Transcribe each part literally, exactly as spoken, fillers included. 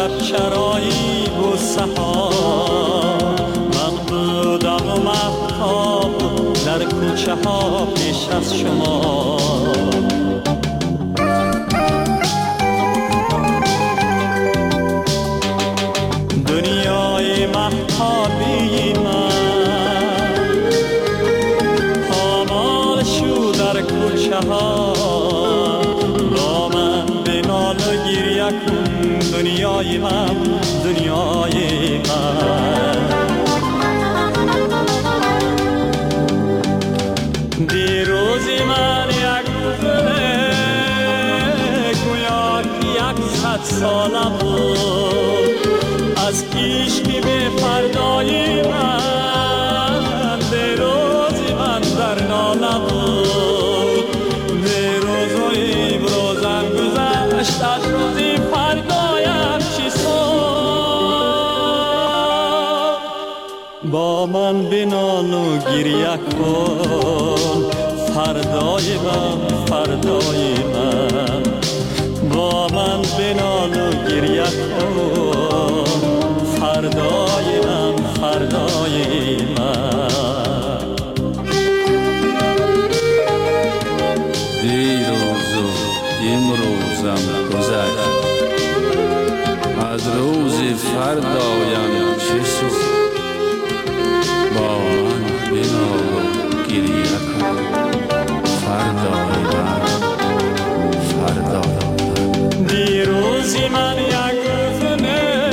شب چرایی و سحاب، من بودم و مهتاب در کوچه ها پیش از شما. دنیای مهتابی من پامال شو در کوچه ها، با من بنال و گریه کن دنیای من، دنیای من. دیروزی من یک روزه گویا که یک صد سالم بود، از کیشکی به فردای من دیروزی من در نالم بود. دیروز و امروزم گذشت از روزی فردایم چی سود، با من بنال و گریه کن فردای من، فردای من. با من بنال و گریه کن فردای من، فردای من. دیروز و امروزم گذشت از روزی فردایم چه سود، با من بنال و گریه کن فردای من، فردای من. دیروزی من یک روزنه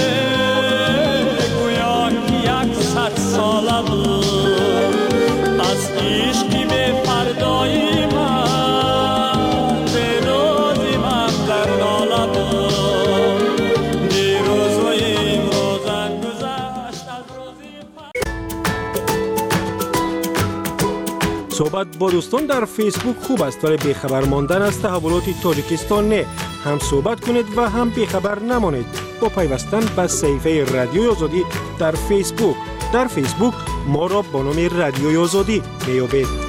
گویا که یک صد ساله بود، از عشقی به فردای من دیروزی من در ناله بود. دیروز و امروزم گذشت از روزی صحبت با دوستان در فیسبوک خوب است، ولی بیخبر ماندن از تحولات تاجیکستان نه. هم صحبت کنید و هم بیخبر نمانید با پیوستن به صفحه رادیوی آزادی در فیسبوک. در فیسبوک ما را با نام رادیوی آزادی میابید.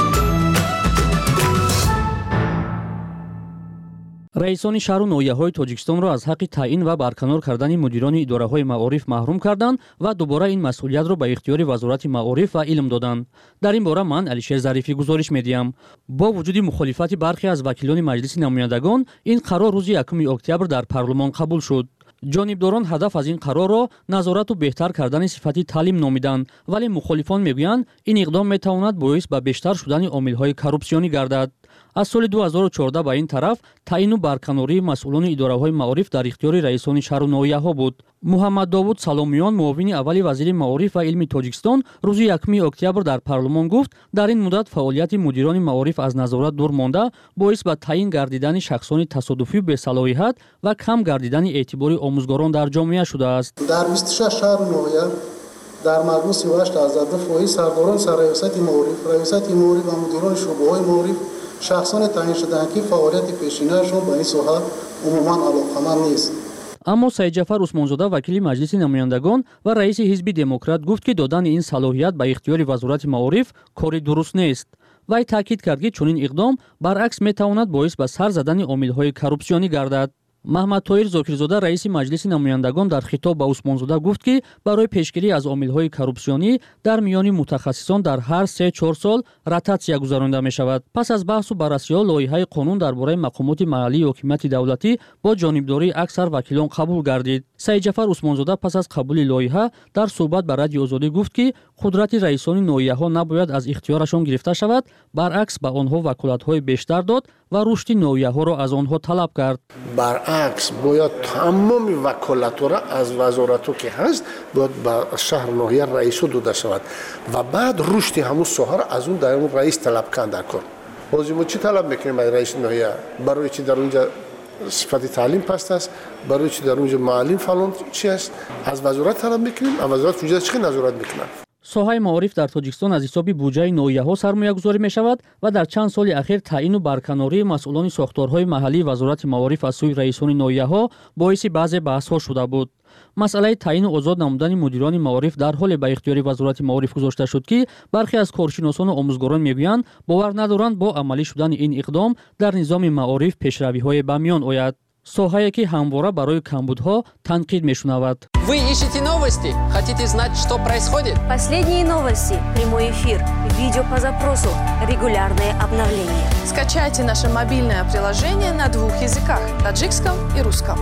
раисони шаҳру ноҳияҳои тоҷикистонро аз ҳаққи таъин ва барканор кардани мудирони идораҳои маориф маҳрум карданд ва дубора ин масъулиятро ба ихтиёри вазорати маориф ва илм доданд. дар ин бора ман алишер зарифӣ гузориш медиҳам. бо вуҷуди мухолифати бархе аз вакилони маҷлиси намояндагон ин қарор рӯзи якуми октябр дар парлумон қабул шуд. ҷонибдорон ҳадаф аз ин қарорро назорату беҳтар кардани сифати таълим номиданд, вале мухолифон мегӯянд ин иқдом метавонад боис ба бештар шудани омилҳои коррупсионӣ гардад. аз соли ду ҳазору чордаҳ ба ин тараф таъину барканории масъулони идораҳои маориф дар ихтиёри раисони шаҳру ноҳияҳо буд. муҳаммад довуд саломиён, муовини аввали вазири маориф ва илми тоҷикистон, рӯзи якуми октябр дар парлумон гуфт дар ин муддат фаъолияти мудирони маориф аз назорат дур монда боис ба таъин гардидани шахсони тасодуфӣ бесалоҳият ва кам гардидани эътибори омӯзгорон дар ҷомеа шудааст. дар бисту шаш шаҳру ноҳия дар маҷмӯъ си ҳашт азада фоиз сардорони сарраёсати маориф, раёсати маориф ва мудирони шуъбаҳои маориф шахсоне таъин шудаанд ки фаъолияти пешинаашон ба ин соҳа умуман алоқаманд нест. аммо саидҷафар усмонзода, вакили маҷлиси намояндагон ва раиси ҳизби демократ гуфт, ки додани ин салоҳият ба ихтиёри вазорати маориф кори дуруст нест. вай таъкид кард, ки чунин иқдом баръакс метавонад боис ба сар задани омилҳои коррупсионӣ гардад. маҳмад тоҳир зокирзода, раиси маҷлиси намояндагон, дар хитоб ба усмонзода гуфт, ки барои пешгирӣ аз омилҳои коррупсионӣ дар миёни мутахассисон дар ҳар се чор сол ротатсия гузаронида мешавад. пас аз баҳсу баррасиҳо лоиҳаи қонун дар бораи мақомоти маҳаллии ҳокимияти давлатӣ бо ҷонибдории аксар вакилон қабул гардид. саидҷафар усмонзода пас аз қабули лоиҳа дар суҳбат ба радиои озодӣ гуфт, ки қудрати раисони ноҳияҳо набояд аз ихтиёрашон гирифта шавад, баръакс ба онҳо ваколатҳои бештар дод ва рушди ноҳияҳоро аз онҳо талаб кард. баръакс бояд тамоми ваколатҳоро аз вазоратҳо ки ҳаст бояд ба шаҳру ноҳия раисо дода шавад ва баъд рушди ҳамун соҳаро аз он дар он раис талаб кан дар кор. ҳозир мо чӣ талаб мекунем аз раиси ноҳия? барои чи дар онҷа сифати таълим паст аст, барои чи дар онҷа муаллим фалон чи аст, аз вазорат талаб мекунем. аз вазорат ҷуҷа чӣ назорат мекунад? соҳаи маориф дар тоҷикистон аз ҳисоби буҷаи ноҳияҳо сармоягузорӣ мешавад ва дар чанд соли ахир таъину барканории масъулони сохторҳои маҳаллии вазорати маориф аз сӯи раисони ноҳияҳо боиси баъзе баҳсҳо шуда буд. масъалаи таъину озод намудани мудирони маориф дар ҳоле ба ихтиёри вазорати маориф гузошта шуд, ки бархе аз коршиносону омӯзгорон мегӯянд бовар надоранд бо амалӣ шудани ин иқдом дар низоми маориф пешравиҳое ба миён ояд. соҳае ки ҳамвора барои камбудҳо танқид мешунавад. Вы ищете новости? Хотите знать, что происходит? Последние новости, прямой эфир, видео по запросу, регулярные обновления. Скачайте наше мобильное приложение на двух языках – таджикском и русском.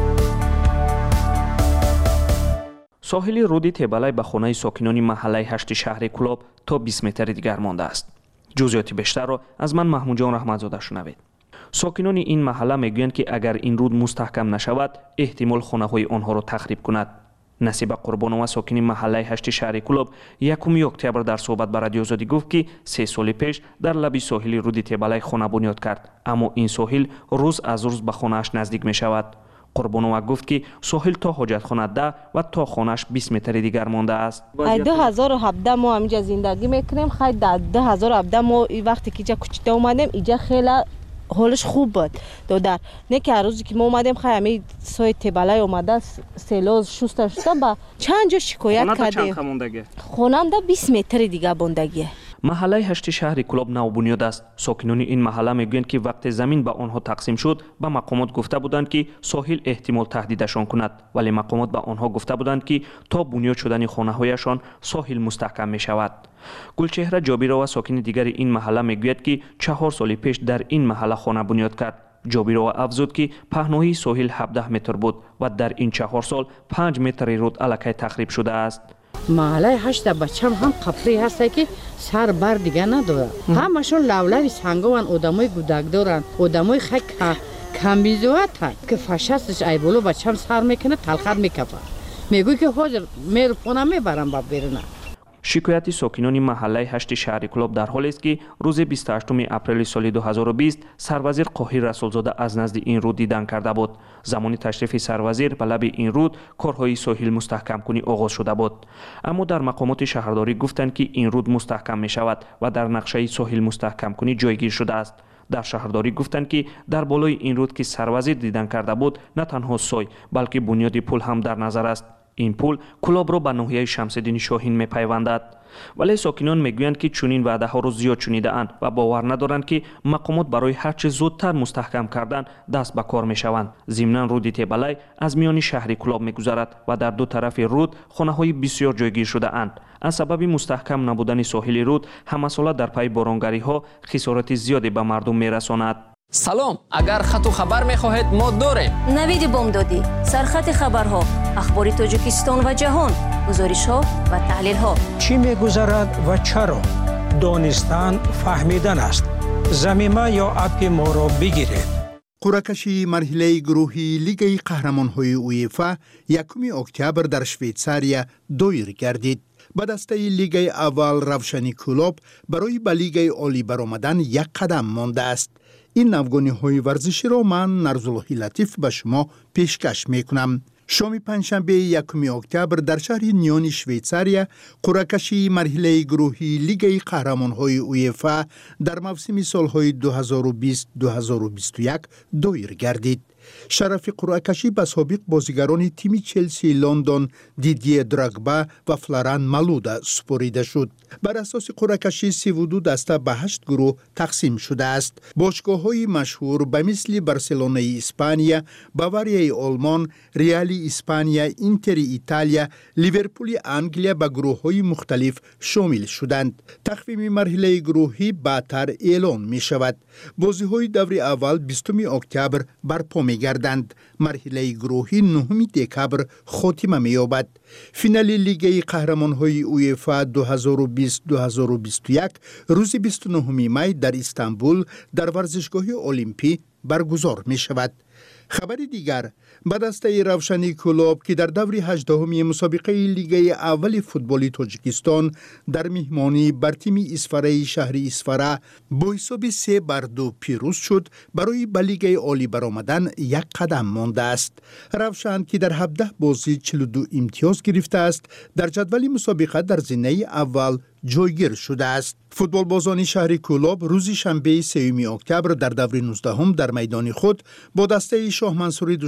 соҳили руди Тебалай ба хонаи сокинони маҳаллаи ҳашти шаҳри Кӯлоб то бист метри дигар монда аст. ҷузъиёти бештарро аз ман Маҳмудҷон Раҳматзода шунавед. сокинони ин маҳалла мегӯянд, ки агар ин руд мустаҳкам нашавад, эҳтимол хонаҳои онҳоро тахриб кунад. Насиба Қурбонова, сокини маҳаллаи ҳашти шаҳри Кӯлоб, якуми октябр дар суҳбат ба радиозодӣ гуфт, ки се соли пеш дар лаби соҳили руди Тебалай хона бунёд кард, аммо ин соҳил рӯз аз рӯз ба хонааш наздик мешавад. Қурбонова гуфт, ки соҳил то ҳоҷатхона да ва то хонааш бист метри дигар мондааст. ай ду ҳазору ҳабдаҳ мо ҳаминҷа зиндагӣ мекунем. хай дар ду ҳазору ҳабдаҳ мо вақте ки ҷа кучида омадем, иҷа хела ҳолиш хуб буд. додар не ки ҳар рӯзе ки мо омадем, хай ҳамин соҳи Тебалай омада селоз шуста шуста ба чанд ҷо шикоят кардем. хонанда бист метри дигар бондагӣ. маҳаллаи ҳашти шаҳри Кӯлоб навбунёд аст. сокинони ин маҳалла мегӯянд, ки вақте замин ба онҳо тақсим шуд, ба мақомот гуфта буданд, ки соҳил эҳтимол таҳдидашон кунад, вале мақомот ба онҳо гуфта буданд, ки то бунёд шудани хонаҳояшон соҳил мустаҳкам мешавад. Гулчеҳра Ҷобирова, сокини дигари ин маҳалла, мегӯяд, ки чаҳор соли пеш дар ин маҳалла хона бунёд кард. Ҷобирова афзуд, ки паҳноҳии соҳил ҳабдаҳ метр буд ва дар ин чаҳор сол панҷ метри руд аллакай тахриб шудааст. маҳаллаи ҳашта бачам ҳам қафлӣ ҳаста, ки сар бар дига надорад. ҳамашон лавлави сангован, одамои гудакдоранд, одамои хай камбизоатанд, ки фашастиш ай боло бачам сар мекунад, талхат мекафад. мегӯй, ки ҳозир меру хона мебарам ба беруна. шикояти сокинони маҳаллаи ҳашти шаҳри Кӯлоб дар ҳолест, ки рӯзи бисту ҳаштуми апрели соли ду ҳазору бист сарвазир Қоҳир Расулзода аз назди ин руд дидан карда буд. замони ташрифи сарвазир ба лаби ин руд корҳои соҳил мустаҳкамкунӣ оғоз шуда буд. аммо дар мақомоти шаҳрдорӣ гуфтанд, ки ин руд мустаҳкам мешавад ва дар нақшаи соҳил мустаҳкамкунӣ ҷойгир шудааст. дар шаҳрдорӣ гуфтанд, ки дар болои ин руд, ки сарвазир дидан карда буд, на танҳо сой, балки бунёди пул ҳам дар назар аст. ин пул Кӯлобро ба ноҳияи Шамсиддини Шоҳин мепайвандад. вале сокинон мегӯянд, ки чунин ваъдаҳоро зиёд шунидаанд ва бовар надоранд, ки мақомот барои ҳарчи зудтар мустаҳкам кардан даст ба кор мешаванд. зимнан руди Тебалай аз миёни шаҳри Кӯлоб мегузарад ва дар ду тарафи руд хонаҳои бисёр ҷойгир шудаанд. аз сабаби мустаҳкам набудани соҳили руд ҳамасола дар пайи боронгариҳо хисорати зиёде ба мардум мерасонад. салом, агар хату хабар мехоҳед, мо дорем. навиди бомдодӣ, сархати хабарҳо, ахбори Тоҷикистон ва ҷаҳон, гузоришҳо ва таҳлилҳо. чӣ мегузарад ва чаро? донистан фаҳмидан аст. замима ё апи моро бигиред. қуръакашии марҳилаи гурӯҳи Лигаи қаҳрамонҳои УЕФА якуми октябр дар Швейтсария доир гардид. ба дастаи Лигаи аввал Равшани Кӯлоб барои ба Лигаи олӣ баромадан як қадам мондааст. ин навгониҳои варзиширо ман Нарзуллоҳи Латиф ба шумо пешкаш мекунам. шоми панҷшанбеи якуми октябр дар шаҳри Ньёни Швейтсария қуръакашии марҳилаи гурӯҳи Лигаи қаҳрамонҳои УЕФА дар мавсими солҳои ду ҳазору бист - ду ҳазору бисту як доир гардид. шарафи қуръакашӣ ба собиқ бозигарони тими Челсии Лондон Дидье Дрогба ва Флоран Малуда супорида шуд. бар асоси қуръакашӣ сиву ду даста ба ҳашт гурӯҳ тақсим шудааст. бошгоҳҳои машҳур ба мисли Барселонаи Испания, Баварияи Олмон, Реали Испания, Интери Италия, Ливерпули Англия ба гурӯҳҳои мухталиф шомил шуданд. тахвими марҳилаи гурӯҳӣ баъдтар эълон мешавад. бозиҳои даври аввал бистуми октябр барпо мегарданд. марҳилаи гурӯҳӣ нӯҳуми декабр хотима меёбад. финали Лигаи қаҳрамонҳои УЕФА ду ҳазору бист - ду ҳазору бисту як рӯзи бисту нӯҳуми май дар Истанбул дар варзишгоҳи Олимпӣ баргузор мешавад. хабари дигар, ба дастаи Равшани Кӯлоб, ки дар даври ҳаштдаҳуми мусобиқаи Лигаи аввали футболи Тоҷикистон дар меҳмонӣ бар тими Исфараи шаҳри Исфара бо ҳисоби се бар ду пирӯз шуд, барои ба Лигаи олӣ баромадан як қадам мондааст. Равшан, ки дар ҳабдаҳ бозӣ чилу ду имтиёз гирифтааст, дар ҷадвали мусобиқа дар зинаи аввал ҷойгир шудааст. футболбозони шаҳри Кӯлоб рӯзи шанбеи сеюми октябр дар даври нуздаҳум дар майдони худ бо дастаи Шоҳмансури Душанбе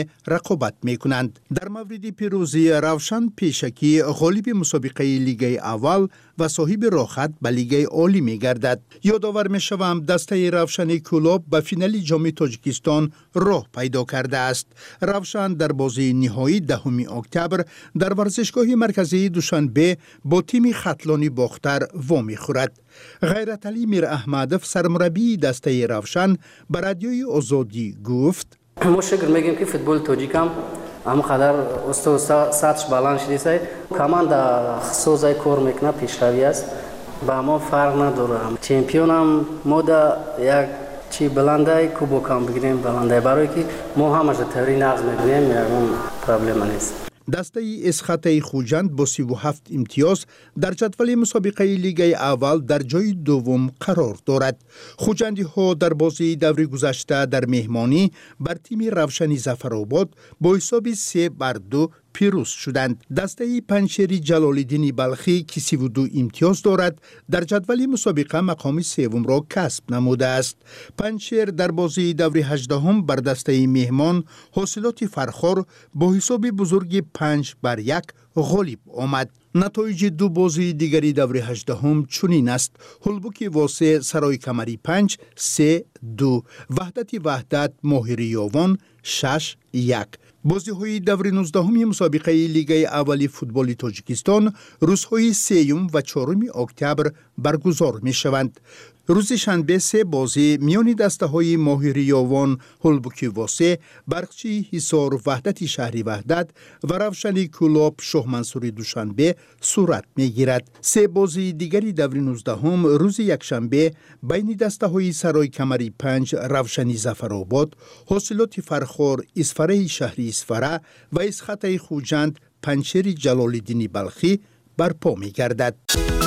جامعه رقابت می کنند. در مورد پیروزی روشن پیشکی غالب مسابقه لیگ اول و صاحب راحت به لیگ عالی می گردد. یادآور می شوم دسته روشن کلوب به فینال جام تاجیکستان راه پیدا کرده است. روشن در بازی نهایی دهم اکتبر در ورزشگاه مرکزی دوشنبه با تیم خطلانی باختر وامی خورد. غیرتعلی میر احمدов سرمربی دسته روشن به رادیوی آزادی گفت: ما شکر میگیم که فوتبال تاجیک هم اما قدر استو سطحش بالانس شده کمان در سوزای کار میکنه پیشروی است با ما فرق نداره. چمپیون هم ما در یک چی بلنده کوبوک هم بگیریم بلنده برای که ما همش تری نقض میکنیم یکم پرابلم نیست. دسته اسخط خوجند با سی و هفت امتیاز در جدول مسابقه لیگ اول در جای دوم قرار دارد. خوجندی ها در بازی دور گذشته در مهمانی بر تیم روشنی ظفرآباد با حساب سه بر دو پیروز شدند. دسته پنچری جلال‌الدین بلخی که سی و دو امتیاز دارد در جدول مسابقه مقام سوم را کسب نموده است. پنچر در بازی دور هجدهم بر دسته مهمان حاصلات فرخار با حساب بزرگ پنج بر یک غالب آمد. نتایج دو بازی دیگری دور هجدهم چنین است: هلبوک واسه سرای کمری پنج سه دو، وحدت وحدت ماهری یاوان شش یک. بازی های دور نوزدهم مسابقه لیگ اولی فوتبال تاجیکستان روزهای سیوم و چهارم اکتبر برگزار می شوند. روز شنبه سه بازی میان دسته های ماهری یاوان هلبوکی واسه، برقچی حصار وحدت شهری وحدت و روشنی کلوب شاه منصوری دوشنبه صورت می گیرد. سه بازی دیگری دور نوزدهم روز یکشنبه بین دسته های سرای کمری پنج روشنی ظفرآباد، حاصلات فرخار اسفره شهری اسفره و اسخط خوجند پنچری جلال‌الدین بلخی برپا می گردد.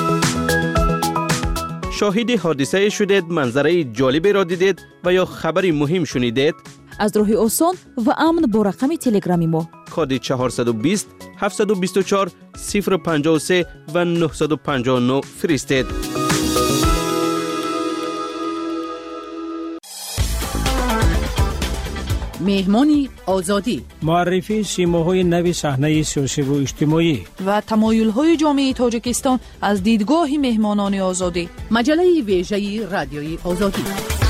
شاهد حادثه شدید، منظره جالبی را دیدید و یا خبری مهم شنیدید؟ از راه آسان و امن با رقم تلگرامی ما کد چهارصد و بیست هفتصد و بیست و چهار صفر و پنجاه و سه و نهصد و پنجاه و نه فرستید. مهمانی آزادی، معرفی سیماهای نوی صحنه سیاسی و اجتماعی و تمایل‌های جامعه تاجیکستان از دیدگاه مهمانان آزادی. مجله ویژه رادیوی آزادی.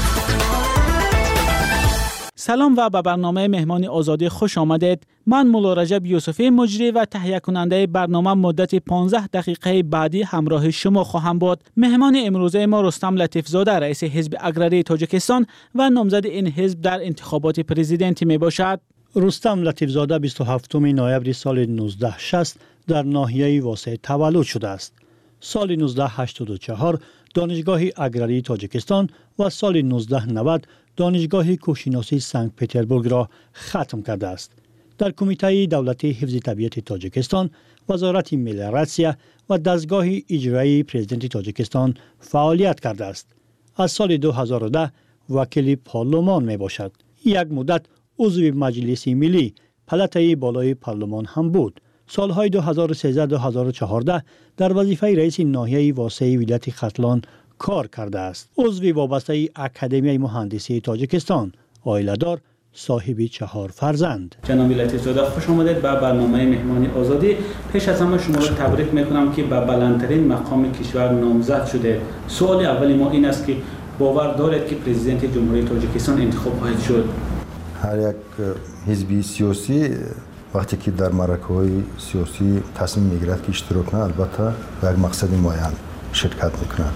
سلام و به برنامه مهمانی آزادی خوش آمدید. من مولا رجب یوسفی مجری و تهیه کننده برنامه مدت پانزده دقیقه بعدی همراه شما خواهم بود. مهمان امروزه ما رستم لطیفزاده رئیس حزب اگراری تاجیکستان و نامزد این حزب در انتخابات پرزیدنتی می باشد. رستم لطیفزاده بیست و هفتم نوامبر سال نوزده شصت در ناحیه واسه تولد شده است. سال نوزده هشتاد و چهار دانشگاه اگراری تاجیکستان و سال نوزده نود دانشگاه کوهشناسی سنت پترزبورگ را ختم کرده است. در کمیته دولتی حفظ طبیعت تاجیکستان، وزارت ملیراسیا و دستگاه اجرایی پرزیدنت تاجیکستان فعالیت کرده است. از سال دو هزار و ده وکیل پارلمان می باشد. یک مدت عضو مجلس ملی پلاتای بالای پارلمان هم بود. سالهای دو هزار و سیزده تا دو هزار و چهارده در وظیفه رئیس ناحیه واسع ولایت ختلان کار کرده است. عضو وابسته اکادمی مهندسی تاجیکستان، عائله‌دار، صاحب چهار فرزند. جناب لطیفزاده خوش آمدید به برنامه مهمانی آزادی. پیش از همه شما را تبریک میکنم که به بلندترین مقام کشور نامزد شده. سوال اولی ما این است که باور دارید که پرزیدنت جمهوری تاجیکستان انتخاب خواهد شد؟ هر یک حزبی سیاسی وقتی که در معرکه‌های سیاسی تصمیم میگیرد که اشتراک کنه، البته به یک مقصد معین شرکت میکنه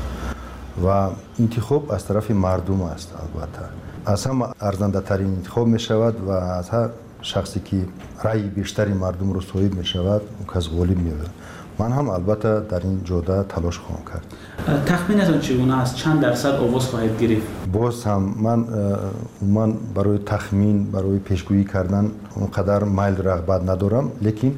و انتخاب از طرف مردم است. البته از هم ارزنده ترین انتخاب می شود و از هر شخصی که رأی بیشتری مردم رو صاحب می شود اون کس غالب می شود. من هم البته در این جوده تلاش خواهم کرد. تخمینتون چگونه است؟ چند درصد آواز خواهید گرفت؟ باز هم من من برای تخمین، برای پیشگویی کردن اونقدر میل رغبت ندارم، لیکن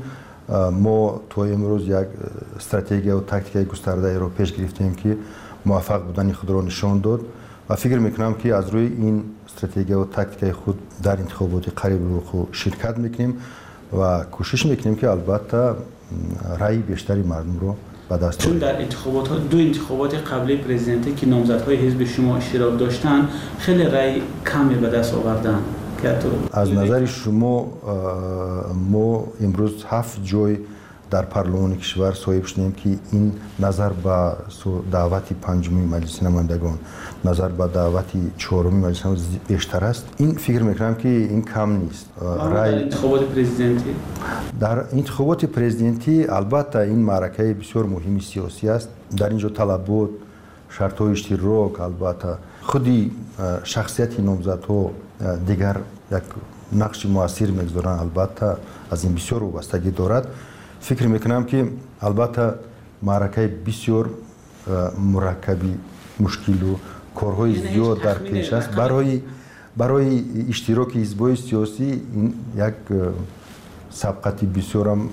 ما تو امروز یک استراتژی و تاکتیک گسترده رو پیش گرفتیم که موفق بودن خود را نشان داد و فکر میکنم که از روی این استراتژی و تاکتیک خود در انتخابات قریب رو خود شرکت میکنیم و کوشش میکنیم که البته رأی بیشتری مردم رو به دست چون در انتخابات ها دو انتخابات قبلی پرزیدنتی که نامزدهای حزب شما اشتراک داشتن خیلی رأی کمی به دست آوردن. از نظر شما ما امروز هفت جای در پارلمان کشور صاحب شدیم که این نظر به دعوت پنجمی مجلس نمایندگان، نظر به دعوت چهارمی مجلس نمایندگان بیشتر است. این فکر میکنم که این کم نیست. در انتخابات پرزیدنتی در انتخابات پرزیدنتی البته این معرکه بسیار مهمی سیاسی است. در اینجا طلبات، شرط‌های اشتراک، البته خودی شخصیت نامزدها دیگر یک نقش موثر میگذارند. البته از این بسیار وابستگی دارد. فکر میکنم که البته معرکه بسیار مرکبی، مشکل و کارهای زیاد در پیش است. برای برای اشتراک حزب‌های سیاسی این یک سبقت بسیار هم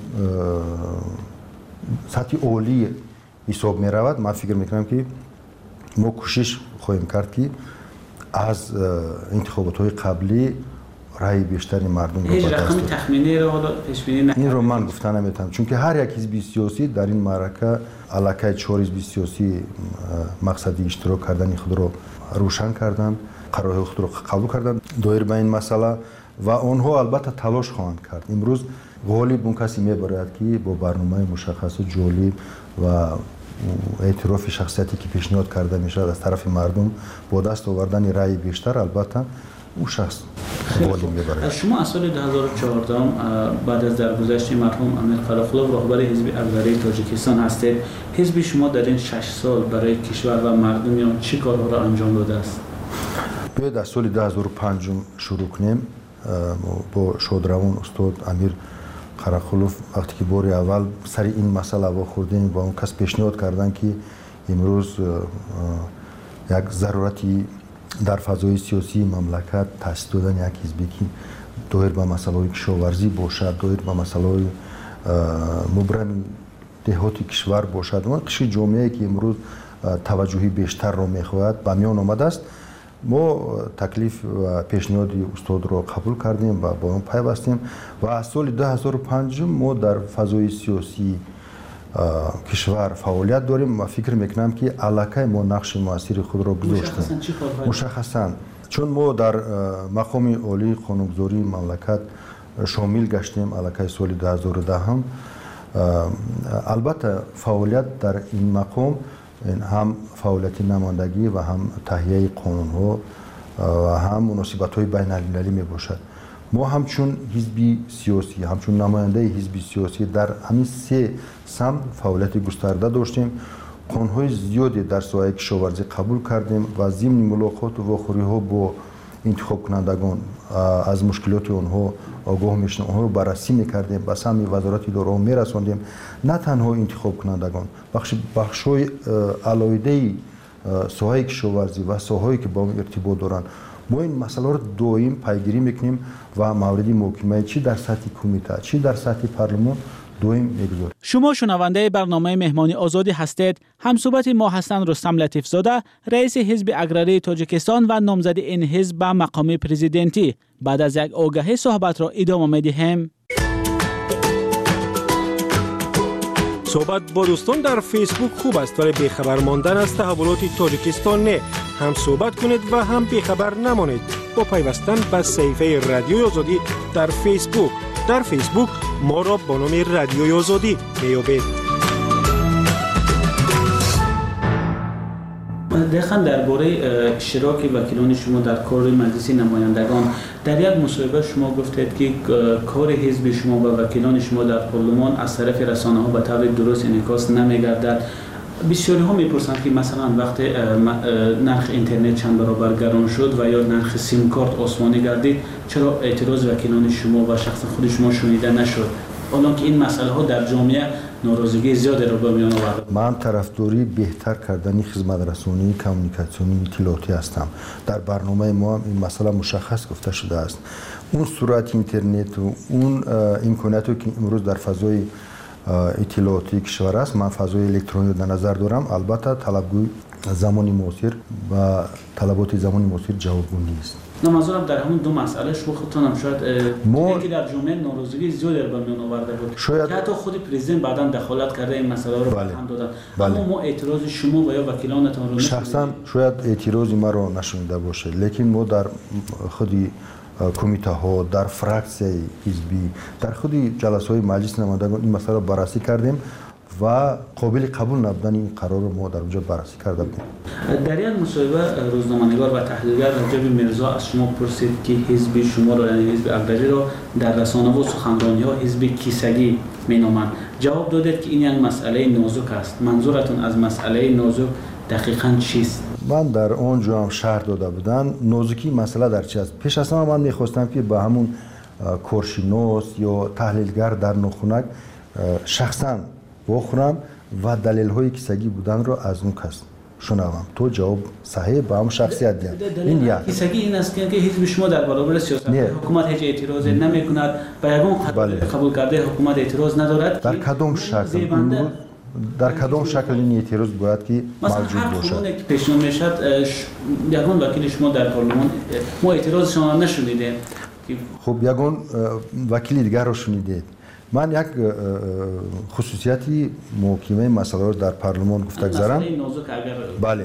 سطح عالی حساب می رود. من فکر میکنم که ما کوشش خواهیم کرد که از انتخابات های قبلی رای بیشتری مردم رو هیچ رقم تخمینی رو حالا پیش بینی نکنید؟ این رو من گفتن نمیتونم، چون که هر یک حزب سیاسی در این معرکه علاقه چهار حزب سیاسی مقصدی اشتراک کردن خود رو روشن کردن، قرارهای خود رو قبول کردن دایر به این مسئله و آنها البته تلاش خواهند کرد. امروز غالب اون کسی میبرد که با برنامه مشخص جالب و اعتراف شخصیتی که پیشنهاد کرده میشد از طرف مردم با دست آوردن رأی بیشتر، البته اون شخص غالب میبرد. شما از سال دو هزار و چهارده بعد از درگذشت مرحوم امیر قراقلوف راهبر حزب اقراری تاجیکستان هستید. حزب شما در این شش سال برای کشور و مردم چه کارها را انجام داده است؟ بیاید از سال دو هزار و پنج شروع کنیم. با شادروان استاد امیر قراقلوف وقتی که بار اول سر این مسئله وا خوردیم با اون کس پیشنهاد کردن که امروز یک ضرورتی در فضای سیاسی مملکت تأسیس دادن یک حزبی که دایر به مسائل کشاورزی باشد، دایر به مسائل مبرم دهات کشور باشد، اون قشر جامعه که امروز توجهی بیشتر را میخواهد به میان آمده است. ما تکلیف و پیشنهاد استاد را قبول کردیم و با اون پیوستیم و از سال دو هزار و پنج ما در فضای سیاسی کشور فعالیت داریم و فکر میکنم که علاقه ما نقش موثر خود را گذاشتیم. مشخصاً چون ما در مقام عالی قانونگذاری مملکت شامل گشتیم علاقه سال دو هزار و ده هم، البته فعالیت در این مقام هم فعالیت نمایندگی و هم تهیه قانون ها و هم مناسبت های بین المللی می باشد. ما همچون حزبی سیاسی، همچون نماینده حزبی سیاسی در همین سه سمت فعالیت گسترده داشتیم. قانون های زیادی در ساحه کشاورزی قبول کردیم و ضمن ملاقات و واخوری ها با انتخاب کنندگان از مشکلات آنها آگاه میشدیم، آنها رو بررسی میکردیم، به سمت وزارت دارو میرساندیم. نه تنها انتخاب کنندگان، بخش بخشای علایده ساحه کشاورزی و ساحه‌ای که با ارتباط دارن، ما این مسئله رو دائم پیگیری میکنیم و موردی محکمه چی در سطح کمیته چی در سطح پارلمان دویم میگذاریم. شما شنونده برنامه مهمانی آزادی هستید. همصحبت ما هستند رستم لطیف زاده، رئیس حزب اقراری تاجیکستان و نامزد این حزب به مقام پرزیدنتی. بعد از یک آگهی صحبت را ادامه میدهیم. صحبت با دوستان در فیسبوک خوب است ولی بیخبر ماندن از تحولات تاجیکستان نه. هم صحبت کنید و هم بیخبر نمانید با پیوستن به صفحه رادیوی آزادی در فیسبوک. در فیسبوک ما را با نام رادیوی آزادی میابید. دقیقاً درباره اشتراک وکیلان شما در کار مجلس نمایندگان در یک مصاحبه شما گفتید که کار حزب شما و وکیلان شما در پارلمان از طرف رسانه ها به طور درست انعکاس نمیگردد. بسیاری ها میپرسند که مثلا وقتی نرخ اینترنت چند برابر گران شد و یا نرخ سیم کارت آسمانی گردید چرا اعتراض وکیلان شما و شخص خود شما شنیده نشد؟ حالا که این مسئله ها در جامعه ناراضگی زیادی را به میان آورده. من طرفداری بهتر کردن خدمت رسانی کمیونیکاسیونی اطلاعاتی هستم. در برنامه ما هم این مسئله مشخص گفته شده است. اون سرعت اینترنت و اون امکاناتی که امروز در فضای اطلاعاتی کشور است، من فضای الکترونیک در نظر دارم. البته طلبگوی زمانی معاصر و طلبات زمانی معاصر جوابگو نیست. نه منظورم در همون دو مسئله شما خودتون هم شاید ما... که در جامعه ناراضگی زیادی رو به میان آورده بود شاید... که حتی خود پرزیدنت بعداً دخالت کرده این مسئله رو بله. هم دادن. بله. اما ما اعتراض شما و یا وکیلانتان رو شخصا شاید اعتراضی ما رو نشونده باشه، لیکن ما در خودی کمیته ها، در فراکسیه حزبی، در خود جلسه های مجلس نمایندگان این مسئله بررسی کردیم و قابل قبول نبودن این قرار ما در اونجا بررسی کرده بودیم. در این مصاحبه روزنامه‌نگار و تحلیلگر رجب میرزا از شما پرسید که حزب شما را یعنی حزب اقداری را در رسانه و سخنرانی ها حزب کیسگی مینامند. جواب دادید که این یک مسئله نازک است. منظورتون از مسئله نازک دقیقاً چیست؟ من در اونجا هم شرح داده بودن نازکی مسئله در چی است. پیش از همه من میخواستم که با همون کارشناس یا تحلیلگر در نخونک شخصاً بخورم و دلیل های کیسگی بودن رو از اون کس شنوم. تو جواب صحیح با هم شخصیت دیم. این یک کیسگی این است که حزب شما در برابر سیاست حکومت هیچ اعتراضی نمی کند و یگان قبول کرده حکومت اعتراض ندارد. در کدام شکل در کدام شکل این اعتراض باید که موجود باشد؟ مثلا هر که پیشنهاد میشد یگان وکیل شما در پارلمان ما اعتراض شما نشنیدیم. خب یگان وکیل دیگر رو شنیدید. من یک خصوصیتی محکمه مسئله رو در پارلمان گفته گذارم. بله.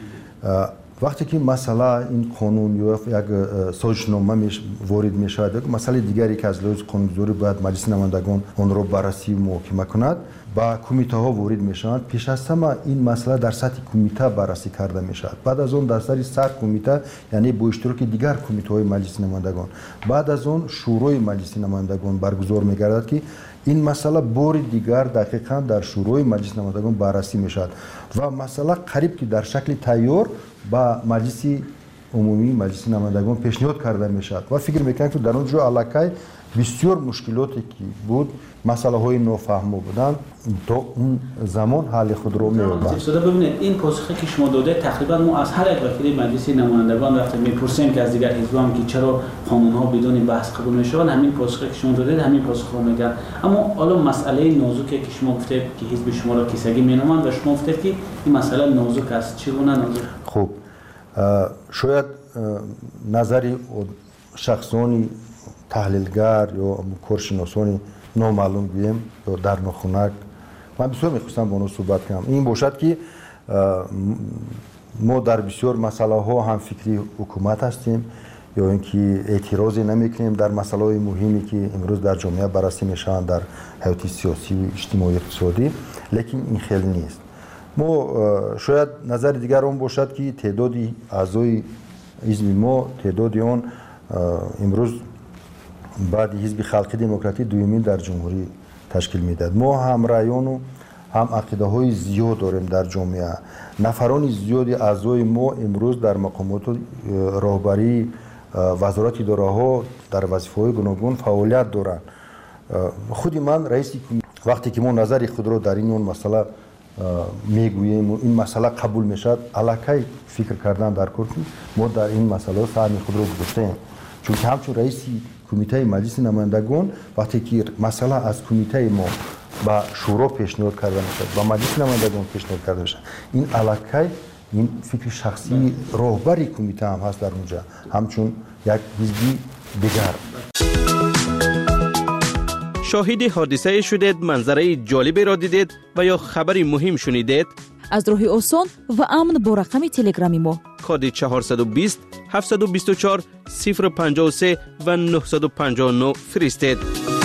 وقتی که مسئله این قانون یا یک سازشنامه وارد می شود، یک مسئله دیگری که از لحاظ قانونگذاری باید مجلس نمایندگان آن را بررسی محکمه کند، با کمیته ها وارد می شوند. پیش از همه این مسئله در سطح کمیته بررسی کرده می شود. بعد از اون در سطح سر کمیته یعنی با اشتراک دیگر کمیته های مجلس نمایندگان، بعد از اون شورای مجلس نمایندگان برگزار می گردد که این مسئله بار دیگر دقیقاً در شورای مجلس نمایندگان بررسی می شود و مسئله قریب که در شکل تیار با مجلس عمومی مجلس نمایندگان پیشنهاد کرده می شود و فکر میکنم که در اونجا علاقه بسیار مشکلاتی که بود، مسئله های نافهمو بودن، تا اون زمان حل خود رو می‌یابد. ببینید این پاسخی که شما داده تقریبا ما از هر یک وکیل مجلس نمایندگان وقتی میپرسیم که از دیگر حزب‌ها که چرا قانون‌ها بدون بحث قبول میشوند، همین پاسخی که شما دادید همین پاسخ رو میگن. اما حالا مسئله نازکی که شما گفتید که حزب شما را کیسگی مینامند و شما گفتید که این مسئله نازک است، چگونه نازک؟ خب شاید نظری شخصانی تحلیلگر یا کارشناسانی نامعلوم گویم یا در نخونک من بسیار میخواستم با اونها صحبت کنم. این باشد که ما در بسیار مسئله ها هم فکری حکومت هستیم یا اینکه اعتراضی نمیکنیم در مسئله های مهمی که امروز در جامعه بررسی میشن در حیات سیاسی و اجتماعی اقتصادی، لیکن این خیلی نیست. ما شاید نظر دیگر اون باشد که تعدادی اعضای حزب ما تعدادی اون امروز بعد حزب خلقی دموکراتی دومین در جمهوری تشکیل میداد. ما هم رایان و هم عقیده های زیاد داریم در جامعه. نفران زیادی اعضای ما امروز در مقامات راهبری وزارت اداره ها در وظیفه های گوناگون فعالیت دارند. خودی من رئیس وقتی که ما نظر خود را در این اون مسئله میگوییم و این مسئله قبول میشد، علاقه فکر کردن در کار ما در این مسئله سهم خود را گذاشتیم. چون که همچون رئیس کمیته مجلس نمایندگان وقتی که مسئله از کمیته ما با شورا پیشنهاد کرده میشد، با مجلس نمایندگان پیشنهاد کرده میشد، این علاقه این فکر شخصی راهبری کمیته هم هست در اونجا، همچون یک حزبی دیگر. شاهد حادثه شدید، منظره جالبی را دیدید و یا خبری مهم شنیدید؟ از راه آسان و امن با رقم تلگرامی ما کد چهارصد و بیست هفتصد و بیست و چهار صفر پنجاه و سه و نهصد و پنجاه و نه فرستید.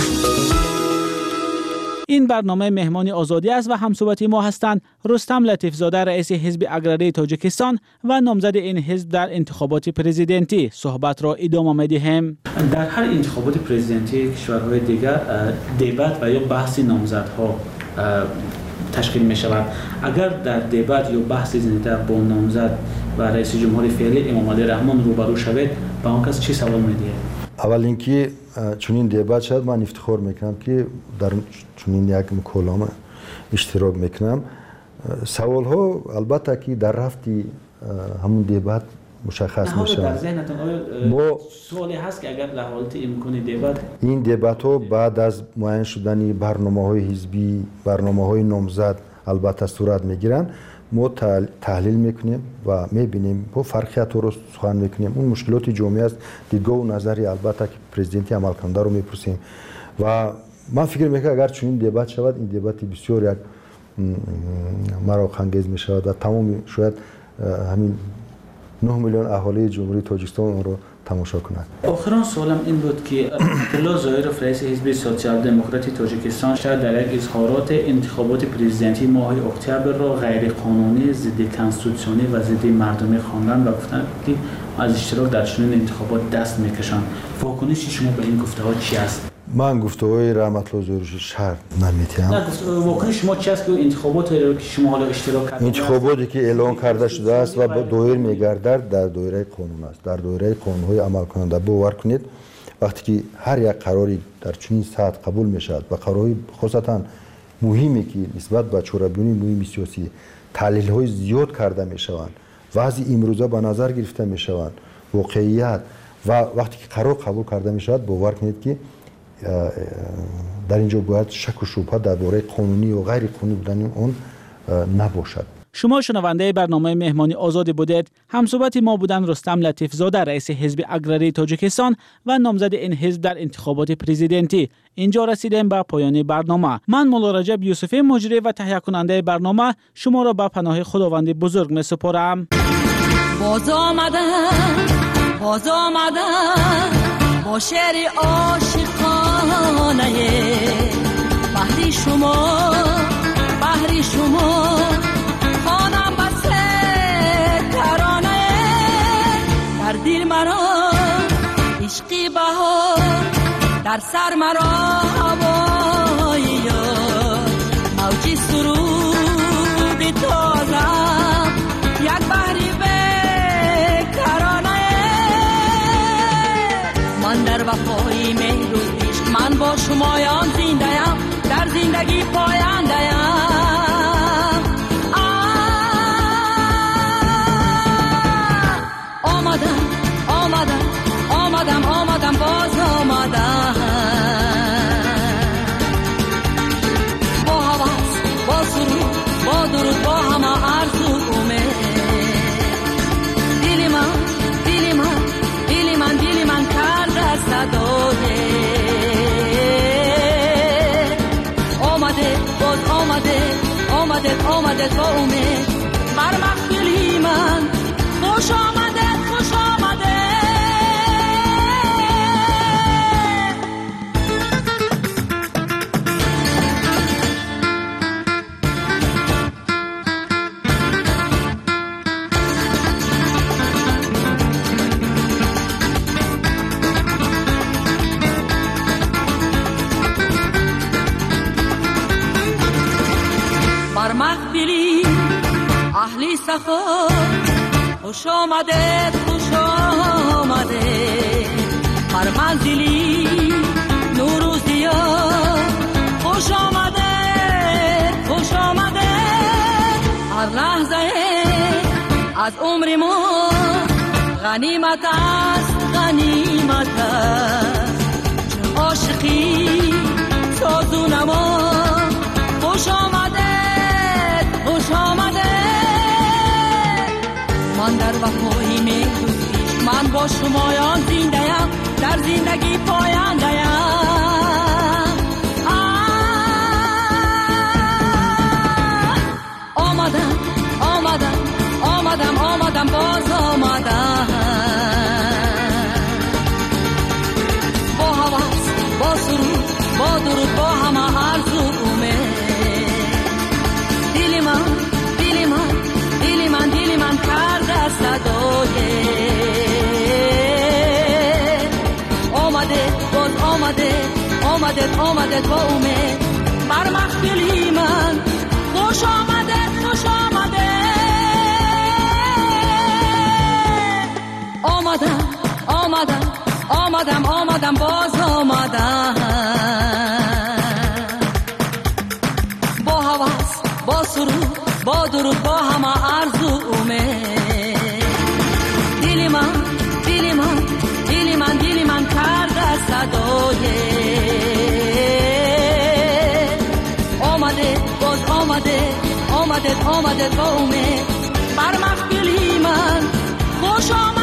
این برنامه مهمانی آزادی است و همصحبتی ما هستند رستم لطیفزاده رئیس حزب اقراری تاجیکستان و نامزد این حزب در انتخابات پرزیدنتی. صحبت را ادامه می‌دهیم. در هر انتخابات پرزیدنتی کشورهای دیگر دیبات و یا بحث نامزدها تشکیل می شود. اگر در دیبات یا بحث زنده با نامزد و رئیس جمهور فعلی امام علی رحمان روبرو شوید، با اون کس چی سوال می‌دهید؟ اول اینکه چنین دیبات شد من افتخار میکنم که در چنین یک مکالمه اشتراک میکنم. سوال ها البته که در رفتی همون دیبات مشخص میشه. در ذهنتون آیا سوالی هست که اگر لحالت امکان دیبات این دیبات ها بعد از معین شدن برنامه های حزبی، برنامه های نامزد البته صورت میگیرن، ما تحلیل میکنیم و میبینیم با فرقیت رو سخن میکنیم. اون مشکلات جامعه است، دیدگاه و نظری البته که پرزیدنتی عمل کننده رو میپرسیم و من فکر میکنم اگر چنین دیبات شود، این دیبات بسیار یک مراق انگیز میشود و تمام شاید همین نه میلیون اهالی جمهوری تاجیکستان رو تماشا کنند. آخران سوالم این بود که عطیلا ظاهرов رئیس حزب سوسیال دموکراتی تاجیکستان شاید در یک اظهارات انتخابات پرزیدنتی ماه اکتبر را غیر قانونی، ضد کنستیتوسیونی و ضد مردمی خواندند و گفتند که از اشتراک در چنین انتخابات دست میکشند. واکنش شما به این گفته‌ها چی است؟ من گفته‌های رحمت الله ظاهرش شرط نمی‌تونم. نه واکنش شما چی است که انتخابات که شما حالا اشتراک کردید؟ انتخاباتی که اعلان کرده شده است و دایر می‌گردد در دایره قانون است. در دایره قانون‌های عمل کننده باور کنید وقتی که هر یک قراری در چنین سطح قبول می‌شود و قرارهای خاصتاً مهمی که نسبت به چهره‌بینی مهم سیاسی تحلیل‌های زیاد کرده می‌شوند، وضع امروزه به نظر گرفته می‌شوند، واقعیت و وقتی که قرار قبول کرده می‌شود باور کنید که در اینجا باید شک و شبهه درباره قانونی و غیر قانونی بودن اون نباشد. شما شنونده برنامه مهمانی آزادی بودید. همصحبت ما بودن رستم لطیف زاده رئیس حزب اگراری تاجیکستان و نامزد این حزب در انتخابات پرزیدنتی. اینجا رسیدیم به پایان برنامه. من مولا رجب یوسفی مجری و تهیه کننده برنامه شما را به پناه خداوند بزرگ می سپارم. باز آمدم باز آمدم با شعر عاشقانه بحری شما بحری شما خوانم بس ترانه در دل مرا عشقی بهار در سر مرا هوای یار موجی سرود تازم یک بحری ترانه من در وفای مهر و عشق من با شمایان زنده‌ام در زندگی پاینده‌ام آمدم آمدم آمدم آمدم باز آمدم با هوس با سرود با درود با همه آرزو امید دل من دل من دل من دل من کرده صدای آمده باز آمده آمده آمده با امید بر محفلی من خوش آمده خوش آمده بر محفلی اهلی سخا خوش آمده خوش آمده هر منزلی نور و ضیا خوش آمده خوش آمده هر لحظه از عمر ما غنیمت است غنیمت است چه عاشقی ساز و نما خوش آمده خوش آمده من در وفای مهر و عشق من با شمایان زنده‌ام در زندگی پاینده‌ام آمدم آمدم آمدم آمدم باز آمدم با هوس با سرود با درود با همه آرزو امید دل من دل من دل من دل من کرده صدای آمده باز آمده آمده آمده با امید بر محفلی من خوش آمده خوش آمده آمدم آمدم آمدم آمدم باز آمدم با هوس با سرود با درود با همه آرزو امید دل من دل من دل من دل من کرده صدای آمده باز آمده آمده آمده با امید بر محفلی من خوش آمده